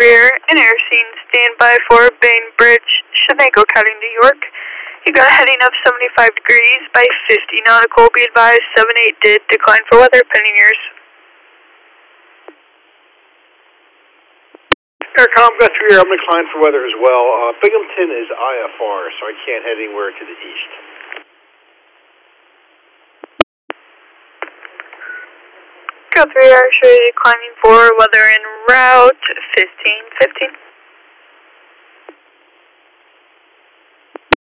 Air and Air Scene, standby for Bainbridge, Shenango County, New York. You got a heading of 75 degrees by 50 nautical. Be advised 78 did decline for weather, pending yours. Aircom, got 3 Air, I'm declined for weather as well. Binghamton is IFR, so I can't head anywhere to the east. Go 3 Air, show you declining for weather en route 1515.